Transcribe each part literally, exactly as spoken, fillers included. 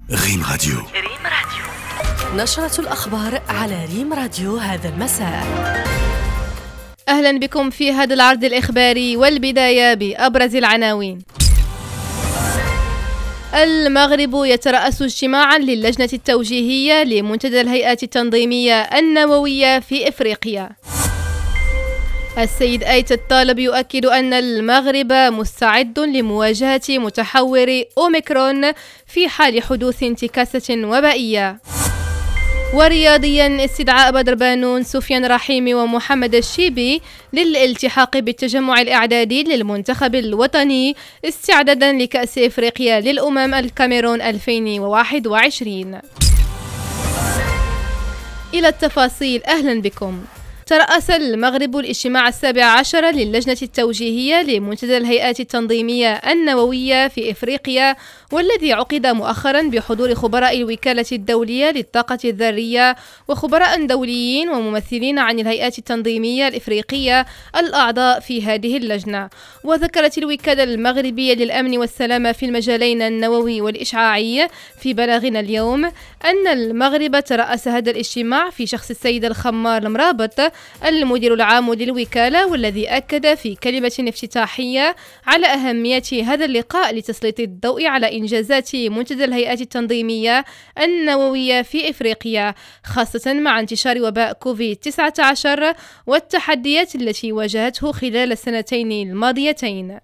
ريم راديو. ريم راديو نشرة الأخبار على ريم راديو هذا المساء. أهلا بكم في هذا العرض الإخباري، والبداية بأبرز العناوين. المغرب يترأس اجتماعا للجنة التوجيهية لمنتدى الهيئات التنظيمية النووية في إفريقيا. السيد آيت الطالب يؤكد أن المغرب مستعد لمواجهة متحور أوميكرون في حال حدوث انتكاسة وبائية. ورياضيا، استدعاء بدر بانون، سفيان رحيمي ومحمد الشيبي للالتحاق بالتجمع الإعدادي للمنتخب الوطني استعدادا لكأس إفريقيا للأمم الكاميرون ألفين وواحد وعشرين. إلى التفاصيل، أهلا بكم. ترأس المغرب الاجتماع السابع عشر للجنة التوجيهية لمنتدى الهيئات التنظيمية النووية في إفريقيا، والذي عقد مؤخرا بحضور خبراء الوكالة الدولية للطاقة الذرية وخبراء دوليين وممثلين عن الهيئات التنظيمية الإفريقية الأعضاء في هذه اللجنة. وذكرت الوكالة المغربية للأمن والسلامة في المجالين النووي والإشعاعي في بلاغنا اليوم أن المغرب ترأس هذا الاجتماع في شخص السيد الخمار المرابط المدير العام للوكالة، والذي أكد في كلمة افتتاحية على أهمية هذا اللقاء لتسليط الضوء على إنجازات منتدى الهيئات التنظيمية النووية في إفريقيا، خاصة مع انتشار وباء كوفيد تسعة عشر والتحديات التي واجهته خلال السنتين الماضيتين.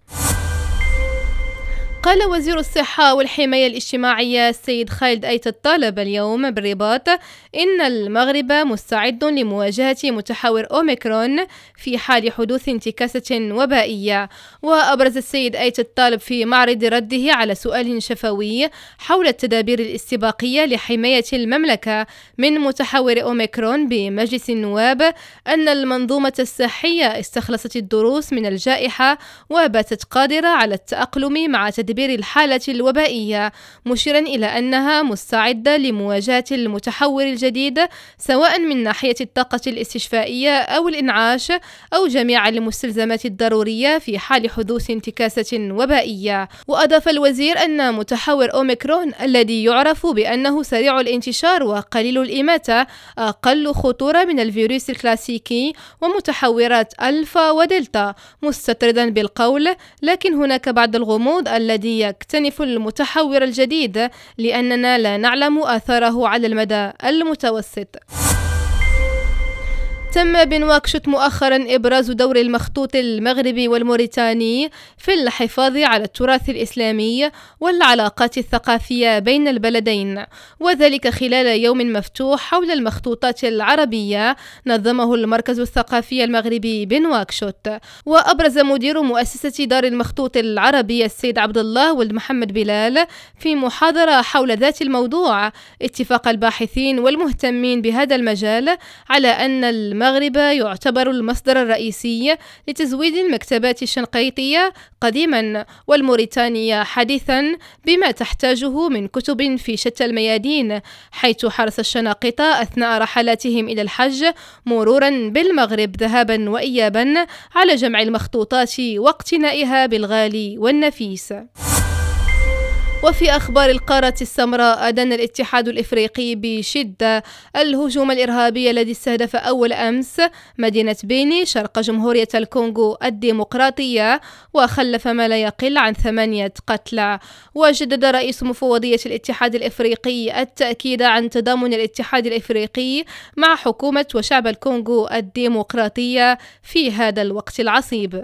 قال وزير الصحة والحماية الاجتماعية السيد خالد آيت الطالب اليوم بالرباط إن المغرب مستعد لمواجهة متحور أوميكرون في حال حدوث انتكاسة وبائية. وأبرز السيد آيت الطالب في معرض رده على سؤال شفوي حول التدابير الاستباقية لحماية المملكة من متحور أوميكرون بمجلس النواب أن المنظومة الصحية استخلصت الدروس من الجائحة وباتت قادرة على التأقلم مع تدابير الحالة الوبائية، مشيرا إلى أنها مستعدة لمواجهة المتحور الجديد سواء من ناحية الطاقة الاستشفائية أو الإنعاش أو جميع المستلزمات الضرورية في حال حدوث انتكاسة وبائية. وأضاف الوزير أن متحور أوميكرون الذي يعرف بأنه سريع الانتشار وقليل الإماتة أقل خطورة من الفيروس الكلاسيكي ومتحورات ألفا ودلتا، مستطردا بالقول لكن هناك بعض الغموض الذي يكتنف المتحور الجديد لأننا لا نعلم آثاره على المدى المتوسط. تم بنواكشوط مؤخرا إبراز دور المخطوط المغربي والموريتاني في الحفاظ على التراث الإسلامي والعلاقات الثقافية بين البلدين، وذلك خلال يوم مفتوح حول المخطوطات العربية نظمه المركز الثقافي المغربي بنواكشوط. وأبرز مدير مؤسسة دار المخطوط العربي السيد عبد الله ولد محمد بلال في محاضرة حول ذات الموضوع اتفاق الباحثين والمهتمين بهذا المجال على أن المغرب يعتبر المصدر الرئيسي لتزويد المكتبات الشنقيطية قديما والموريتانية حديثا بما تحتاجه من كتب في شتى الميادين، حيث حرص الشناقطة أثناء رحلاتهم إلى الحج مرورا بالمغرب ذهابا وإيابا على جمع المخطوطات واقتنائها بالغالي والنفيس. وفي أخبار القارة السمراء، أدان الاتحاد الإفريقي بشدة الهجوم الإرهابي الذي استهدف أول أمس مدينة بيني شرق جمهورية الكونغو الديمقراطية وخلف ما لا يقل عن ثمانية قتلى. وجدد رئيس مفوضية الاتحاد الإفريقي التأكيد عن تضامن الاتحاد الإفريقي مع حكومة وشعب الكونغو الديمقراطية في هذا الوقت العصيب.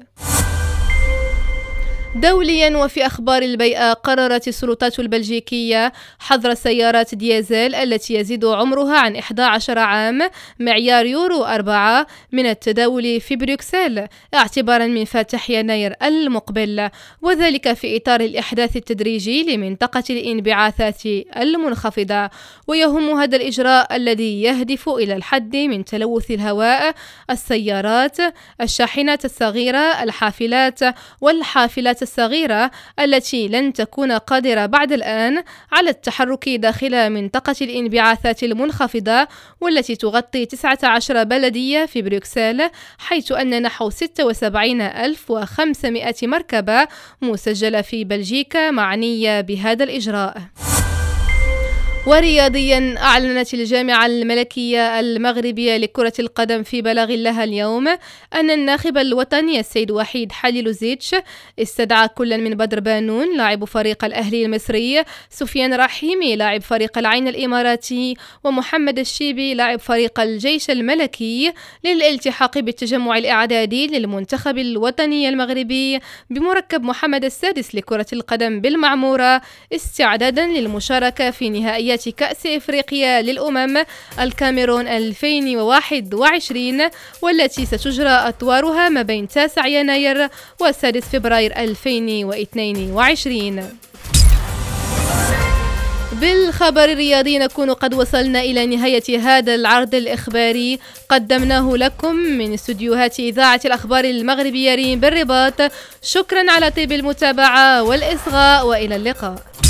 دوليا، وفي أخبار البيئة، قررت السلطات البلجيكية حظر سيارات ديزل التي يزيد عمرها عن إحدى عشرة عام معيار يورو أربعة من التداول في بروكسل اعتبارا من فاتح يناير المقبل، وذلك في إطار الإحداث التدريجي لمنطقة الانبعاثات المنخفضة. ويهم هذا الإجراء الذي يهدف إلى الحد من تلوث الهواء السيارات، الشاحنات الصغيرة، الحافلات والحافلات الصغيرة التي لن تكون قادرة بعد الآن على التحرك داخل منطقة الانبعاثات المنخفضة، والتي تغطي تسعة عشر بلدية في بروكسل، حيث أن نحو ستة وسبعين ألف وخمسمائة مركبة مسجلة في بلجيكا معنية بهذا الإجراء. ورياضيا، أعلنت الجامعة الملكية المغربية لكرة القدم في بلاغ لها اليوم أن الناخب الوطني السيد وحيد حليلوزيتش استدعى كلا من بدر بانون لاعب فريق الأهلي المصري، سفيان رحيمي لاعب فريق العين الإماراتي، ومحمد الشيبي لاعب فريق الجيش الملكي للالتحاق بالتجمع الإعدادي للمنتخب الوطني المغربي بمركب محمد السادس لكرة القدم بالمعمورة، استعدادا للمشاركة في نهائيات كأس إفريقيا للأمم الكاميرون ألفين وواحد وعشرين، والتي ستجرى أطوارها ما بين تاسع يناير وسادس فبراير ألفين واثنين وعشرين. بالخبر الرياضي نكون قد وصلنا إلى نهاية هذا العرض الإخباري، قدمناه لكم من استديوهات إذاعة الأخبار المغربية ريم بالرباط. شكرا على طيب المتابعة والإصغاء، وإلى اللقاء.